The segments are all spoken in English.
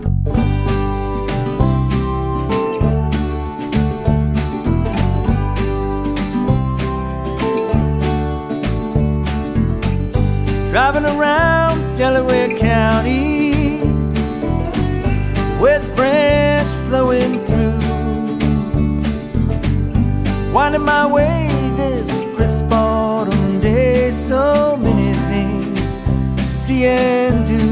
Driving around Delaware County, West Branch flowing through, winding my way this crisp autumn day. So many things to see and do.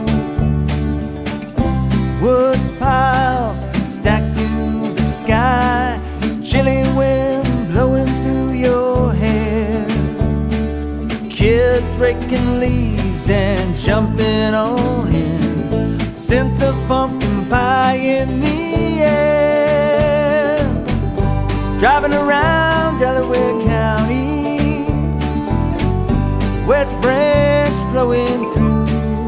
Wood piles stacked to the sky, chilly wind blowing through your hair, kids raking leaves and jumping on in, scent of pumpkin pie in the air. Driving around Delaware County, West Branch flowing through,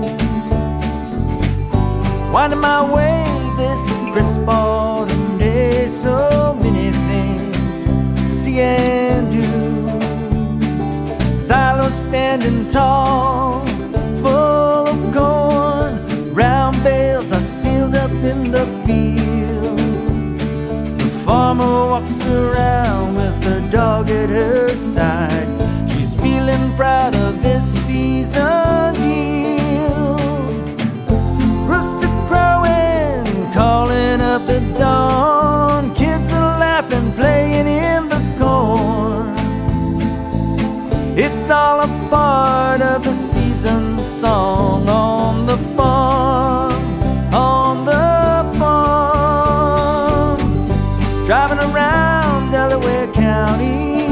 winding my way this crisp autumn day. So many things to see and do. Silos standing tall, full of corn, round bales are sealed up in the field. The farmer walks around with her dog at her side. She's feeling proud of this season's yields. Rooster crowing, calling up the dawn, kids are laughing, playing in the corn. It's all a part of the season song on the farm, on the farm. Driving around Delaware County,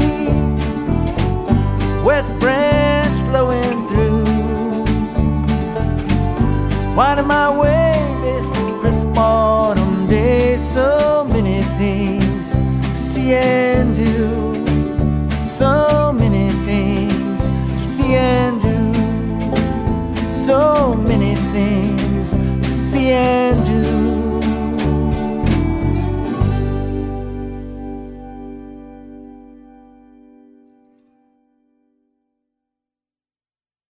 West Branch flowing through, winding my way this crisp autumn day. So many things to see and do. So many things to see and do. So many things to see and do.